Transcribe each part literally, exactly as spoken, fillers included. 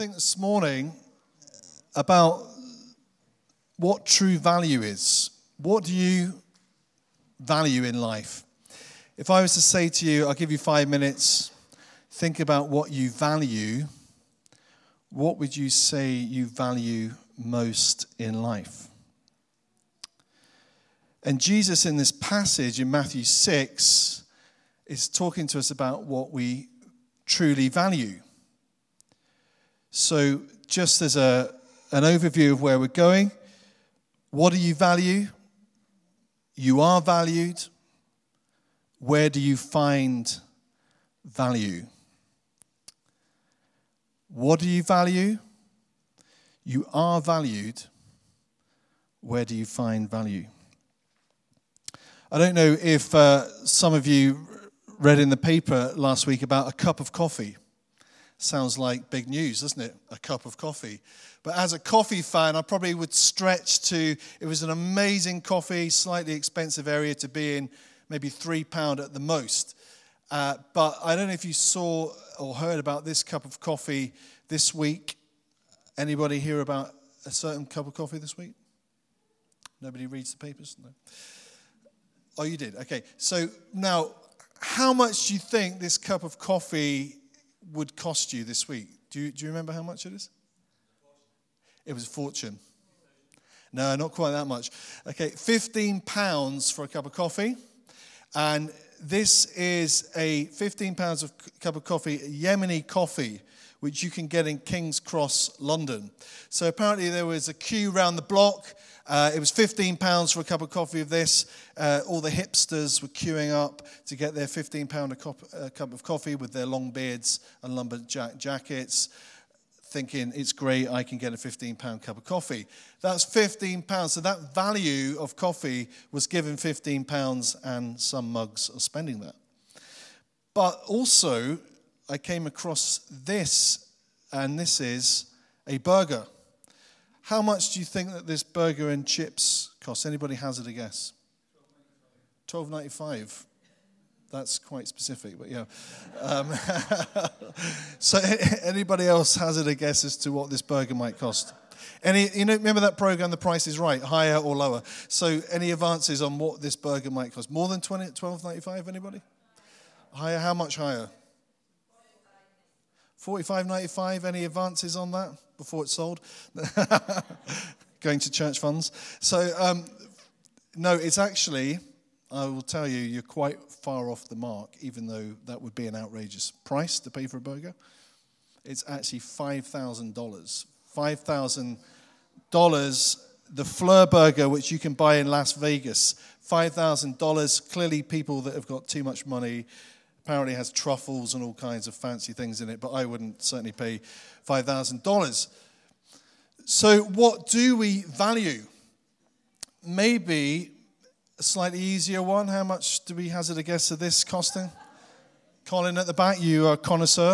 think this morning about what true value is. What do you value in life? If I was to say to you, I'll give you five minutes, think about what you value, what would you say you value most in life? And Jesus in this passage in Matthew six is talking to us about what we truly value. So just as a an overview of where we're going, what do you value? You are valued. Where do you find value? What do you value? You are valued. Where do you find value? I don't know if uh, some of you read in the paper last week about a cup of coffee. Sounds like big news, doesn't it? A cup of coffee. But as a coffee fan, I probably would stretch to, it was an amazing coffee, slightly expensive area to be in, maybe three pounds at the most. Uh, but I don't know if you saw or heard about this cup of coffee this week. Anybody hear about a certain cup of coffee this week? Nobody reads the papers? No. Oh, you did? Okay. So now, how much do you think this cup of coffee would cost you this week? Do you, do you remember how much it is? It was a fortune. No, not quite that much. Okay, fifteen pounds for a cup of coffee. And this is a fifteen pounds of cup of coffee, Yemeni coffee, which you can get in King's Cross, London. So apparently there was a queue around the block. Uh, it was fifteen pounds for a cup of coffee of this. Uh, all the hipsters were queuing up to get their fifteen pound a, cop, a cup of coffee with their long beards and lumberjack jackets, thinking it's great, I can get a fifteen pound cup of coffee. That's fifteen pounds. So that value of coffee was given fifteen pounds, and some mugs are spending that. But also, I came across this, and this is a burger. How much do you think that this burger and chips cost? Anybody hazard a guess? twelve ninety-five. That's quite specific, but yeah. Um, so anybody else hazard a guess as to what this burger might cost? Any, you know, remember that program, The Price is Right, higher or lower? So any advances on what this burger might cost? More than twelve ninety-five, anybody? Higher, how much higher? forty-five ninety-five, any advances on that before it's sold? Going to church funds. So, um, no, it's actually, I will tell you, you're quite far off the mark, even though that would be an outrageous price to pay for a burger. It's actually five thousand dollars. five thousand dollars, the Fleur burger, which you can buy in Las Vegas. five thousand dollars, clearly people that have got too much money. Apparently has truffles and all kinds of fancy things in it, but I wouldn't certainly pay five thousand dollars. So what do we value? Maybe a slightly easier one. How much do we hazard a guess of this costing? Colin at the back, you are a connoisseur.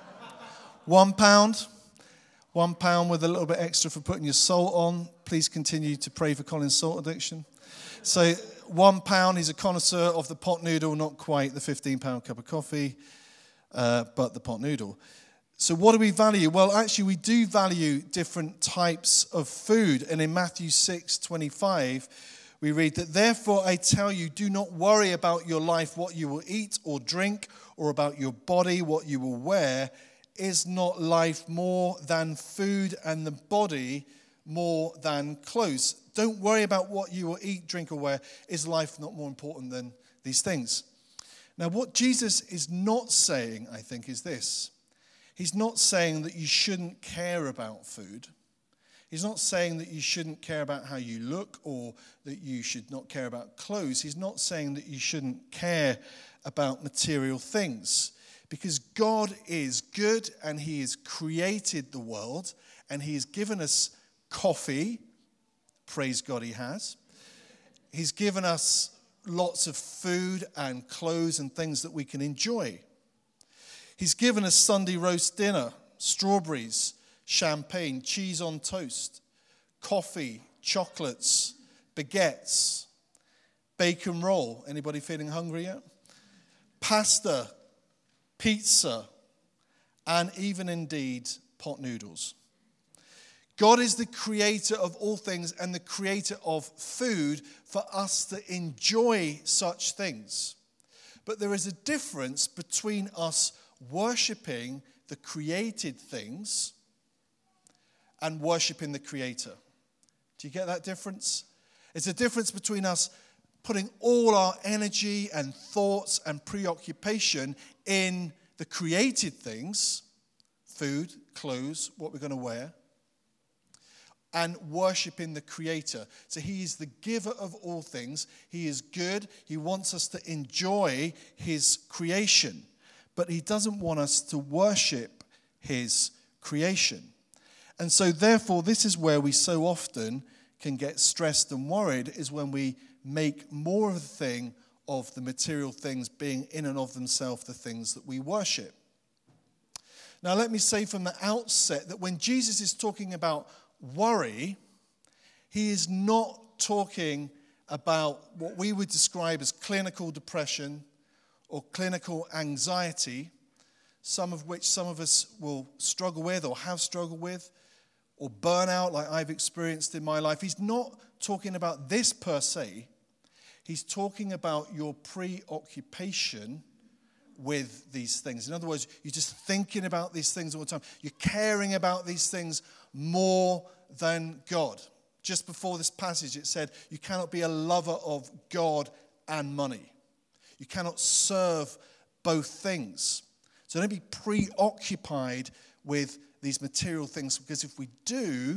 One pound. One pound with a little bit extra for putting your salt on. Please continue to pray for Colin's salt addiction. So one pound, he's a connoisseur of the pot noodle, not quite the fifteen pound cup of coffee, uh, but the pot noodle. So what do we value? Well, actually, we do value different types of food. And in Matthew six twenty-five, we read that, therefore I tell you, do not worry about your life, what you will eat or drink, or about your body, what you will wear. Is not life more than food, and the body more than clothes? Don't worry about what you will eat, drink, or wear. Is life not more important than these things? Now, what Jesus is not saying, I think, is this. He's not saying that you shouldn't care about food. He's not saying that you shouldn't care about how you look or that you should not care about clothes. He's not saying that you shouldn't care about material things. Because God is good and he has created the world and he has given us coffee. Praise God he has. He's given us lots of food and clothes and things that we can enjoy. He's given us Sunday roast dinner, strawberries, champagne, cheese on toast, coffee, chocolates, baguettes, bacon roll. Anybody feeling hungry yet? Pasta, pizza, and even indeed pot noodles. God is the creator of all things and the creator of food for us to enjoy such things. But there is a difference between us worshipping the created things and worshipping the creator. Do you get that difference? It's a difference between us putting all our energy and thoughts and preoccupation in the created things, food, clothes, what we're going to wear, and worshiping the creator. So he is the giver of all things. He is good. He wants us to enjoy his creation. But he doesn't want us to worship his creation. And so therefore, this is where we so often can get stressed and worried, is when we make more of a thing of the material things being in and of themselves the things that we worship. Now let me say from the outset that when Jesus is talking about worry, he is not talking about what we would describe as clinical depression or clinical anxiety, some of which some of us will struggle with or have struggled with, or burnout like I've experienced in my life. He's not talking about this per se. He's talking about your preoccupation with these things. In other words, you're just thinking about these things all the time. You're caring about these things more than God. Just before this passage, it said, you cannot be a lover of God and money. You cannot serve both things. So don't be preoccupied with these material things, because if we do,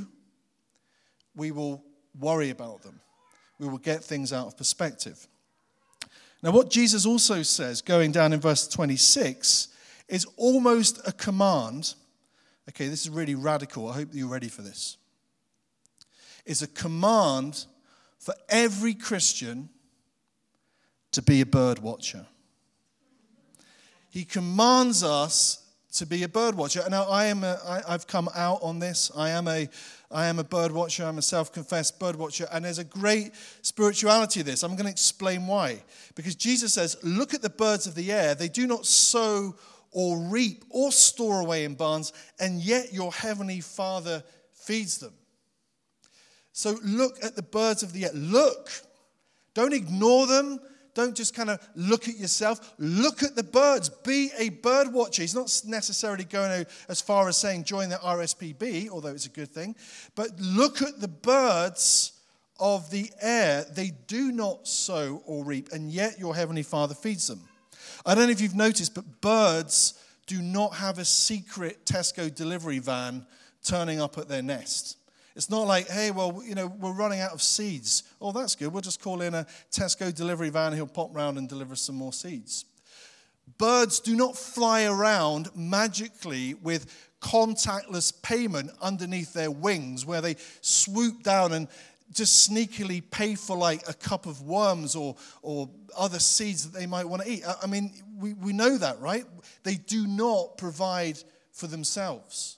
we will worry about them. We will get things out of perspective. Now, what Jesus also says, going down in verse twenty-six, is almost a command. Okay, this is really radical. I hope you're ready for this. It's a command for every Christian to be a bird watcher. He commands us to be a bird watcher. Now, I am a, I, I've come out on this. I am a, I am a bird watcher. I'm a self-confessed bird watcher. And there's a great spirituality to this. I'm going to explain why. Because Jesus says, look at the birds of the air. They do not sow or reap or store away in barns, and yet your heavenly Father feeds them. So look at the birds of the air. Look. Don't ignore them. Don't just kind of look at yourself. Look at the birds. Be a bird watcher. He's not necessarily going as far as saying join the R S P B, although it's a good thing. But look at the birds of the air. They do not sow or reap, and yet your heavenly Father feeds them. I don't know if you've noticed, but birds do not have a secret Tesco delivery van turning up at their nest. It's not like, hey, well, you know, we're running out of seeds. Oh, that's good. We'll just call in a Tesco delivery van. He'll pop round and deliver some more seeds. Birds do not fly around magically with contactless payment underneath their wings, where they swoop down and just sneakily pay for like a cup of worms or or other seeds that they might want to eat. I mean, we, we know that, right? They do not provide for themselves.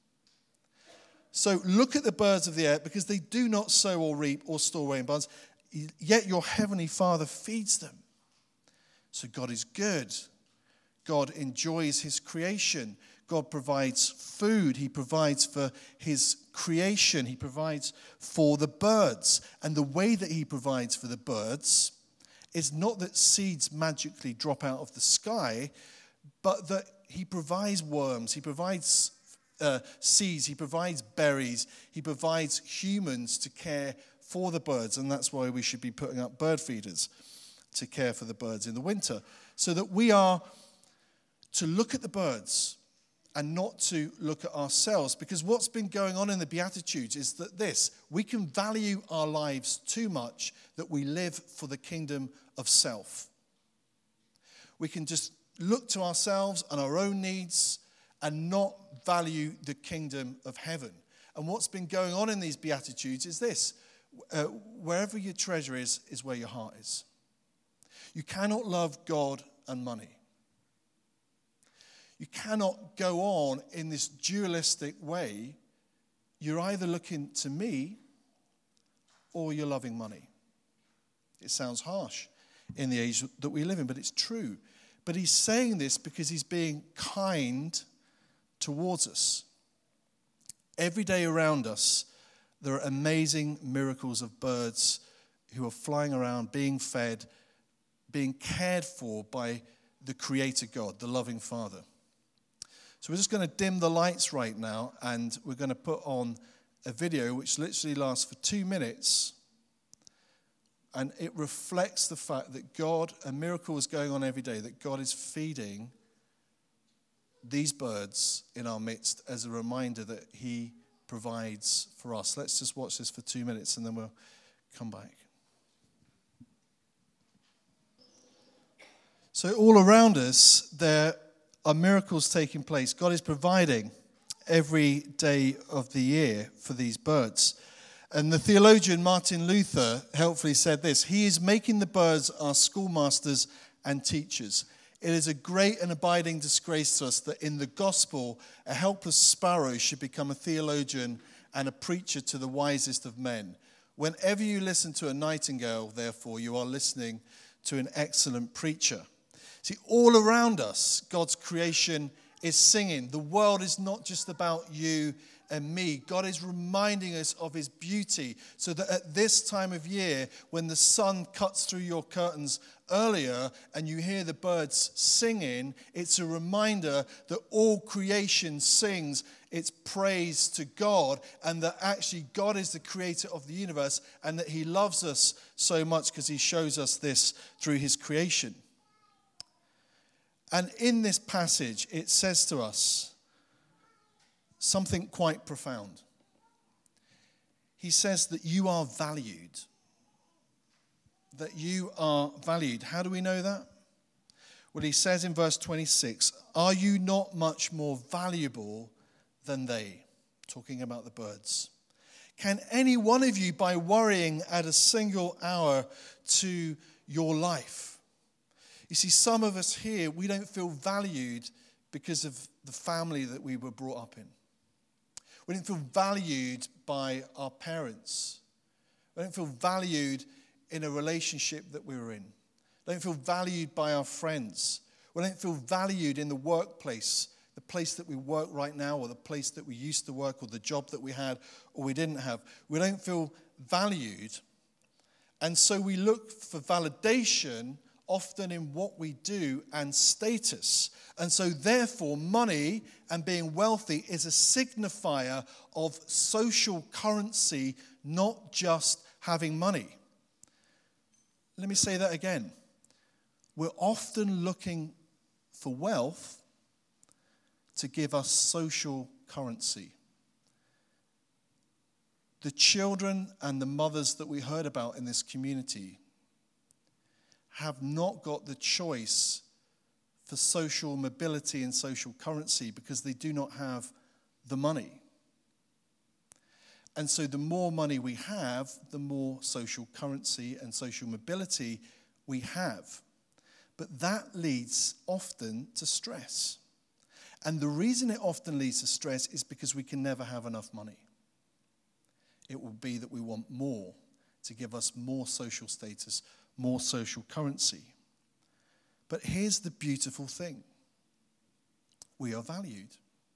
So look at the birds of the air, because they do not sow or reap or store away in barns, yet your heavenly Father feeds them. So God is good. God enjoys his creation. God provides food. He provides for his creation. He provides for the birds. And the way that he provides for the birds is not that seeds magically drop out of the sky, but that he provides worms. He provides Uh, seeds, he provides berries, he provides humans to care for the birds, and that's why we should be putting up bird feeders to care for the birds in the winter, so that we are to look at the birds and not to look at ourselves. Because what's been going on in the Beatitudes is that this, we can value our lives too much that we live for the kingdom of self. We can just look to ourselves and our own needs and not value the kingdom of heaven. And what's been going on in these Beatitudes is this. Uh, wherever your treasure is, is where your heart is. You cannot love God and money. You cannot go on in this dualistic way. You're either looking to me or you're loving money. It sounds harsh in the age that we live in, but it's true. But he's saying this because he's being kind towards us. Every day around us, there are amazing miracles of birds who are flying around, being fed, being cared for by the Creator God, the loving Father. So we're just going to dim the lights right now, and we're going to put on a video which literally lasts for two minutes, and it reflects the fact that God, a miracle is going on every day, that God is feeding these birds in our midst as a reminder that he provides for us. Let's just watch this for two minutes and then we'll come back. So all around us, there are miracles taking place. God is providing every day of the year for these birds. And the theologian Martin Luther helpfully said this: he is making the birds our schoolmasters and teachers. It is a great and abiding disgrace to us that in the gospel, a helpless sparrow should become a theologian and a preacher to the wisest of men. Whenever you listen to a nightingale, therefore, you are listening to an excellent preacher. See, all around us, God's creation is singing. The world is not just about you and me. God is reminding us of his beauty so that at this time of year, when the sun cuts through your curtains earlier and you hear the birds singing, it's a reminder that all creation sings its praise to God, and that actually God is the creator of the universe and that he loves us so much because he shows us this through his creation. And in this passage, it says to us something quite profound. He says that you are valued. That you are valued. How do we know that? Well, he says in verse twenty-six, are you not much more valuable than they? Talking about the birds. Can any one of you, by worrying, add a single hour to your life? You see, some of us here, we don't feel valued because of the family that we were brought up in. We don't feel valued by our parents. We don't feel valued in a relationship that we were in. We don't feel valued by our friends. We don't feel valued in the workplace, the place that we work right now, or the place that we used to work, or the job that we had or we didn't have. We don't feel valued. And so we look for validation often in what we do and status. And so therefore, money and being wealthy is a signifier of social currency, not just having money. Let me say that again. We're often looking for wealth to give us social currency. The children and the mothers that we heard about in this community have not got the choice for social mobility and social currency because they do not have the money. And so the more money we have, the more social currency and social mobility we have. But that leads often to stress. And the reason it often leads to stress is because we can never have enough money. It will be that we want more to give us more social status, more social currency. But here's the beautiful thing. We are valued.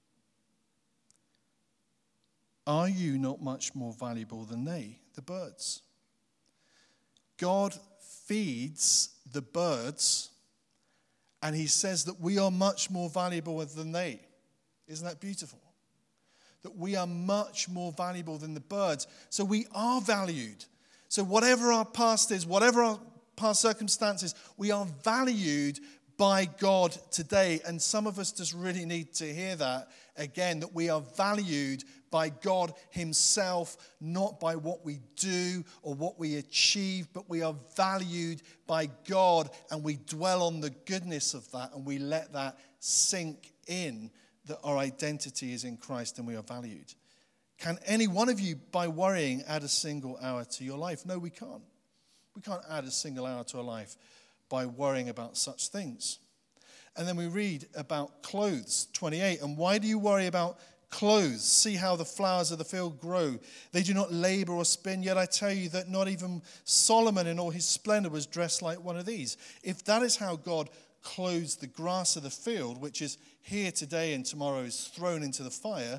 Are you not much more valuable than they, the birds? God feeds the birds, and he says that we are much more valuable than they. Isn't that beautiful? That we are much more valuable than the birds. So we are valued. So whatever our past is, whatever our past circumstances, we are valued by God today. And some of us just really need to hear that again, that we are valued by God himself, not by what we do or what we achieve, but we are valued by God, and we dwell on the goodness of that, and we let that sink in, that our identity is in Christ and we are valued. Can any one of you, by worrying, add a single hour to your life? No, we can't. We can't add a single hour to our life by worrying about such things. And then we read about clothes, twenty-eight. And why do you worry about clothes? See how the flowers of the field grow. They do not labor or spin, yet I tell you that not even Solomon in all his splendor was dressed like one of these. If that is how God clothes the grass of the field, which is here today and tomorrow is thrown into the fire,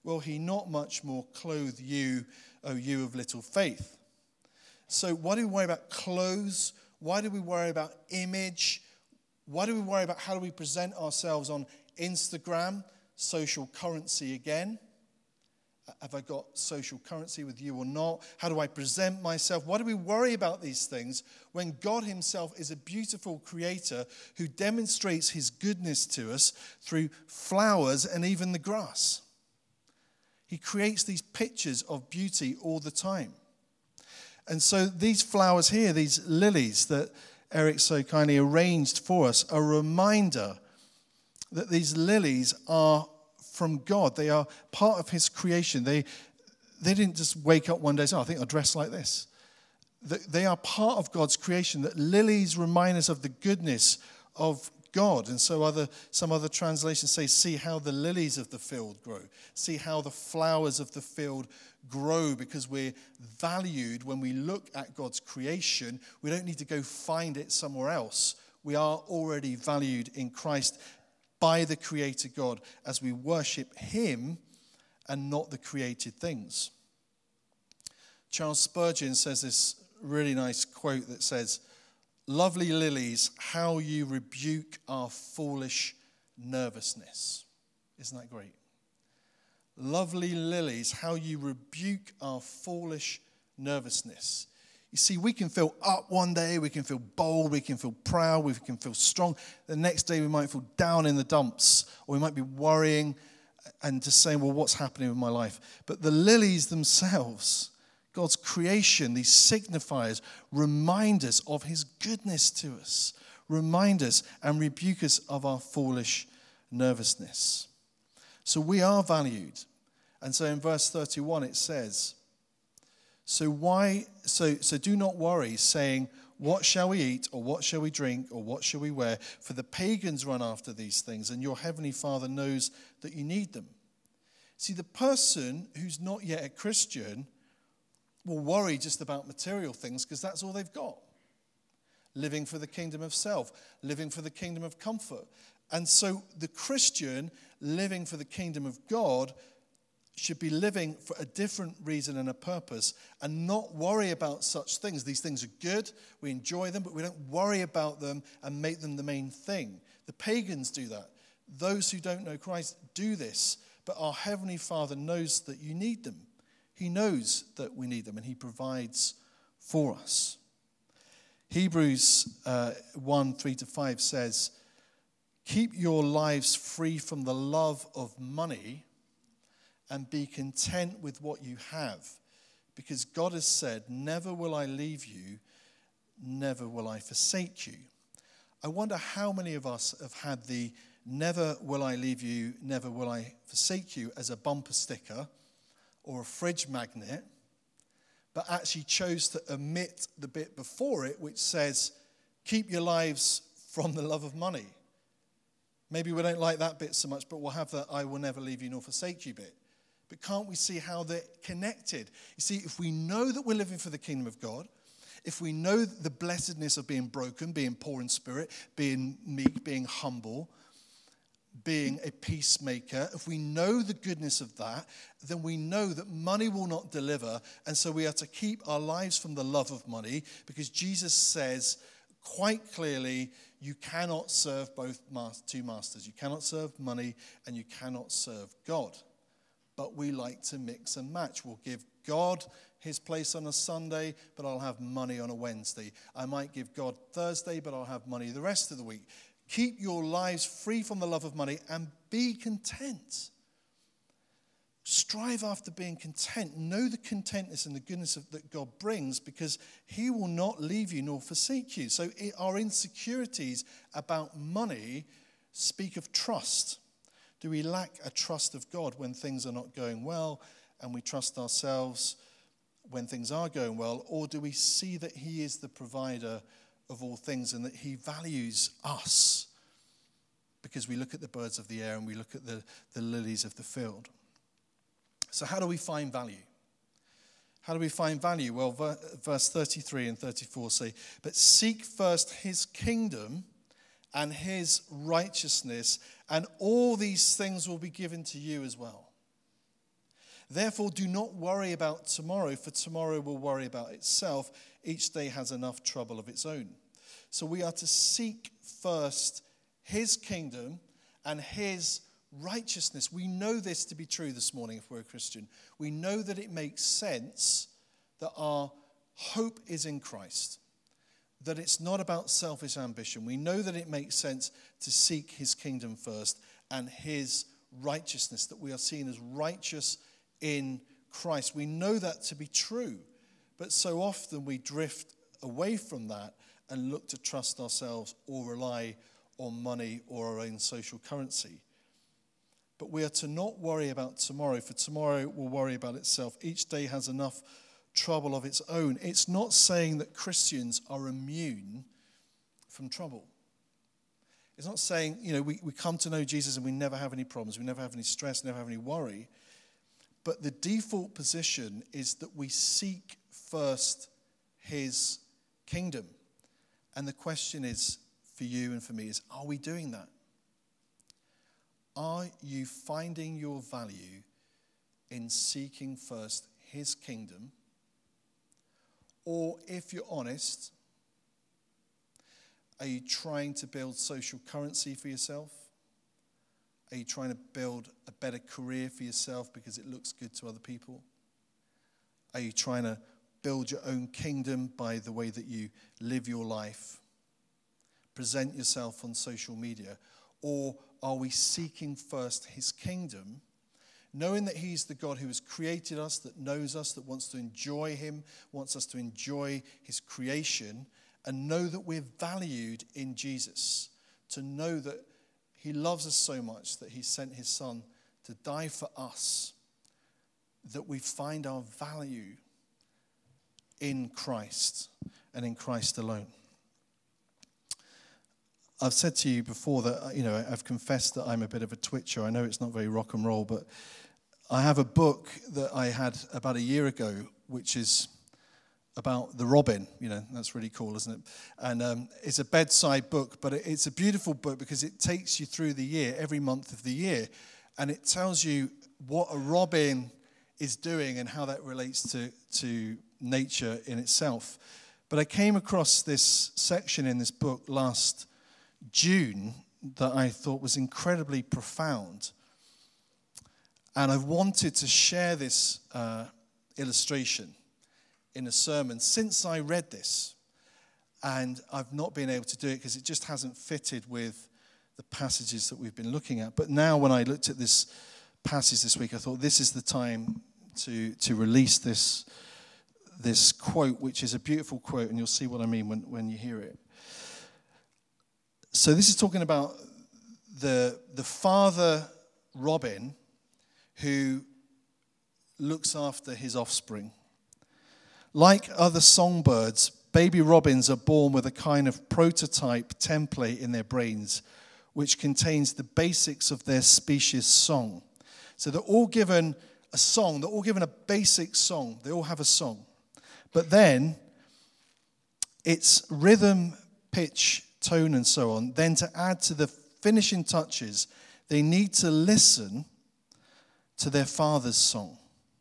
will he not much more clothe you, O you of little faith? So why do we worry about clothes? Why do we worry about image? Why do we worry about how do we present ourselves on Instagram? Social currency again. Have I got social currency with you or not? How do I present myself? Why do we worry about these things when God himself is a beautiful creator who demonstrates his goodness to us through flowers and even the grass? He creates these pictures of beauty all the time. And so these flowers here, these lilies that Eric so kindly arranged for us, are a reminder that these lilies are from God. They are part of his creation. They, they didn't just wake up one day and say, oh, I think I'll dress like this. They are part of God's creation. That lilies remind us of the goodness of God. And so other some other translations say, see how the lilies of the field grow. See how the flowers of the field grow, because we're valued when we look at God's creation. We don't need to go find it somewhere else. We are already valued in Christ by the Creator God as we worship him and not the created things. Charles Spurgeon says this really nice quote that says, lovely lilies, how you rebuke our foolish nervousness. Isn't that great? Lovely lilies, how you rebuke our foolish nervousness. You see, we can feel up one day, we can feel bold, we can feel proud, we can feel strong. The next day we might feel down in the dumps, or we might be worrying and just saying, well, what's happening with my life? But the lilies themselves, God's creation, these signifiers, remind us of his goodness to us, remind us and rebuke us of our foolish nervousness. So we are valued. And so in verse thirty-one it says, So why? So, so do not worry, saying, what shall we eat, or what shall we drink, or what shall we wear? For the pagans run after these things, and your heavenly Father knows that you need them. See, the person who's not yet a Christian will worry just about material things because that's all they've got. Living for the kingdom of self, living for the kingdom of comfort. And so the Christian living for the kingdom of God should be living for a different reason and a purpose and not worry about such things. These things are good, we enjoy them, but we don't worry about them and make them the main thing. The pagans do that. Those who don't know Christ do this, but our Heavenly Father knows that you need them. He knows that we need them and he provides for us. Hebrews uh, one, three to five says, keep your lives free from the love of money and be content with what you have, because God has said, never will I leave you, never will I forsake you. I wonder how many of us have had the never will I leave you, never will I forsake you as a bumper sticker or a fridge magnet, but actually chose to omit the bit before it which says, keep your lives from the love of money. Maybe we don't like that bit so much, but we'll have that I will never leave you nor forsake you bit. But can't we see how they're connected? You see, if we know that we're living for the kingdom of God, if we know the blessedness of being broken, being poor in spirit, being meek, being humble, being a peacemaker, if we know the goodness of that, then we know that money will not deliver. And so we are to keep our lives from the love of money, because Jesus says quite clearly, you cannot serve both two masters. You cannot serve money and you cannot serve God. But we like to mix and match. We'll give God his place on a Sunday, but I'll have money on a Wednesday. I might give God Thursday, but I'll have money the rest of the week. Keep your lives free from the love of money and be content. Strive after being content. Know the contentness and the goodness of, that God brings, because he will not leave you nor forsake you. So it, our insecurities about money speak of trust. Do we lack a trust of God when things are not going well, and we trust ourselves when things are going well? Or do we see that he is the provider of all things and that he values us because we look at the birds of the air and we look at the, the lilies of the field? So how do we find value? How do we find value? Well, verse thirty-three and thirty-four say, but seek first his kingdom and his righteousness, and all these things will be given to you as well. Therefore, do not worry about tomorrow, for tomorrow will worry about itself. Each day has enough trouble of its own. So we are to seek first his kingdom and his righteousness. We know this to be true this morning if we're a Christian. We know that it makes sense that our hope is in Christ, that it's not about selfish ambition. We know that it makes sense to seek his kingdom first and his righteousness, that we are seen as righteous in Christ. We know that to be true, but so often we drift away from that and look to trust ourselves or rely on money or our own social currency. But we are to not worry about tomorrow, for tomorrow will worry about itself. Each day has enough trouble of its own. It's not saying that Christians are immune from trouble. It's not saying, you know, we, we come to know Jesus and we never have any problems, we never have any stress, never have any worry. But the default position is that we seek first his kingdom. And the question is, for you and for me, is, are we doing that? Are you finding your value in seeking first his kingdom? Or if you're honest, are you trying to build social currency for yourself? Are you trying to build a better career for yourself because it looks good to other people? Are you trying to build your own kingdom by the way that you live your life? Present yourself on social media? Or are we seeking first his kingdom, knowing that he's the God who has created us, that knows us, that wants to enjoy him, wants us to enjoy his creation, and know that we're valued in Jesus, to know that he loves us so much that he sent his son to die for us, that we find our value in Christ and in Christ alone. I've said to you before that, you know, I've confessed that I'm a bit of a twitcher. I know it's not very rock and roll, but I have a book that I had about a year ago, which is about the robin. You know, that's really cool, isn't it? And um, it's a bedside book, but it's a beautiful book because it takes you through the year, every month of the year, and it tells you what a robin is doing and how that relates to, to nature in itself. But I came across this section in this book last June that I thought was incredibly profound. And I wanted to share this uh, illustration in a sermon since I read this. And I've not been able to do it because it just hasn't fitted with the passages that we've been looking at. But now when I looked at this passage this week, I thought this is the time to, to release this, this quote, which is a beautiful quote, and you'll see what I mean when, when you hear it. So this is talking about the, the father robin who looks after his offspring. Like other songbirds, baby robins are born with a kind of prototype template in their brains, which contains the basics of their species' song. So they're all given a song, they're all given a basic song, they all have a song. But then it's rhythm, pitch, tone, and so on. Then to add to the finishing touches, they need to listen to their father's song.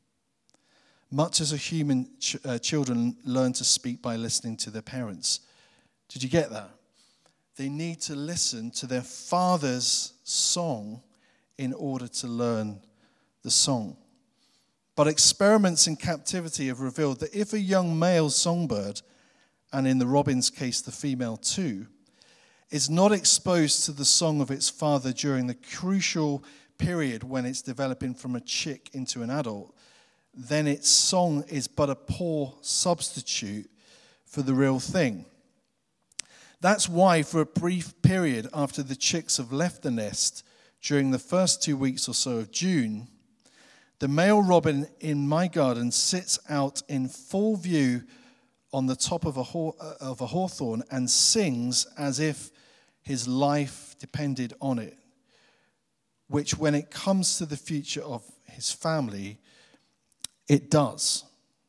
Much as a human ch- uh, children learn to speak by listening to their parents. Did you get that? They need to listen to their father's song in order to learn the song. But experiments in captivity have revealed that if a young male songbird, and in the robin's case the female too, is not exposed to the song of its father during the crucial period when it's developing from a chick into an adult, then its song is but a poor substitute for the real thing. That's why for a brief period after the chicks have left the nest, during the first two weeks or so of June, the male robin in my garden sits out in full view on the top of a, haw- of a hawthorn and sings as if his life depended on it, which when it comes to the future of his family, it does.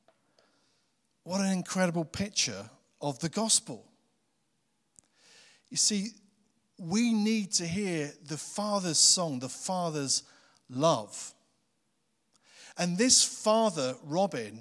What an incredible picture of the gospel. You see, we need to hear the Father's song, the Father's love. And this father, Robin,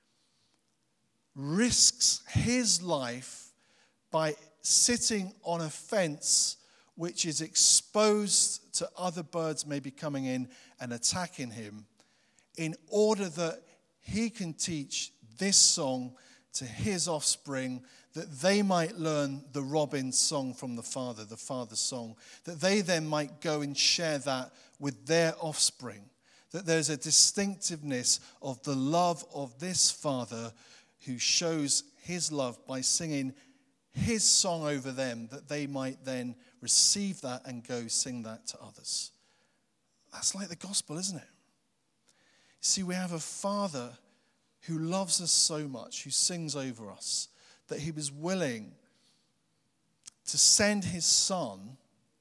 risks his life by sitting on a fence which is exposed to other birds maybe coming in and attacking him, in order that he can teach this song to his offspring, that they might learn the robin song from the father, the father's song, that they then might go and share that with their offspring, that there's a distinctiveness of the love of this father who shows his love by singing his song over them, that they might then receive that and go sing that to others. That's like the gospel, isn't it? See, we have a father who loves us so much, who sings over us, that he was willing to send his son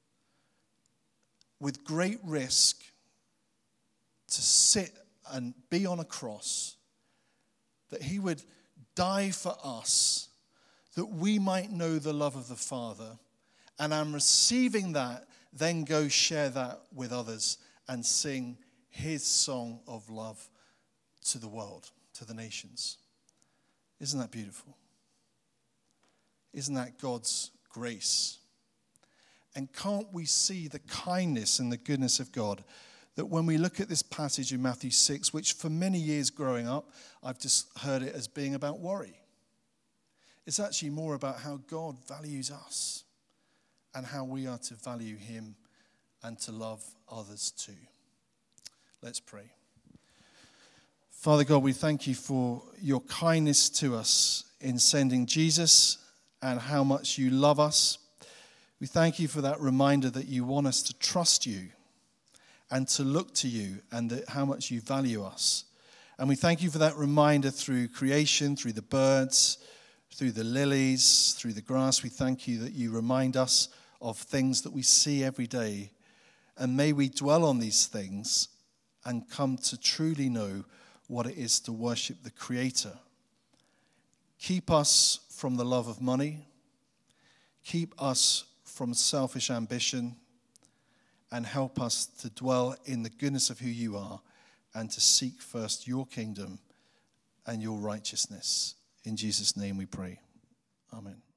with great risk to sit and be on a cross, that he would die for us, that we might know the love of the Father, and I'm receiving that, then go share that with others and sing his song of love to the world, to the nations. Isn't that beautiful? Isn't that God's grace? And can't we see the kindness and the goodness of God, that when we look at this passage in Matthew six, which for many years growing up, I've just heard it as being about worry. It's actually more about how God values us and how we are to value him and to love others too. Let's pray. Father God, we thank you for your kindness to us in sending Jesus and how much you love us. We thank you for that reminder that you want us to trust you and to look to you, and that how much you value us. And we thank you for that reminder through creation, through the birds, through the lilies, through the grass. We thank you that you remind us of things that we see every day. And may we dwell on these things and come to truly know what it is to worship the Creator. Keep us from the love of money. Keep us from selfish ambition. And help us to dwell in the goodness of who you are and to seek first your kingdom and your righteousness. In Jesus' name we pray. Amen.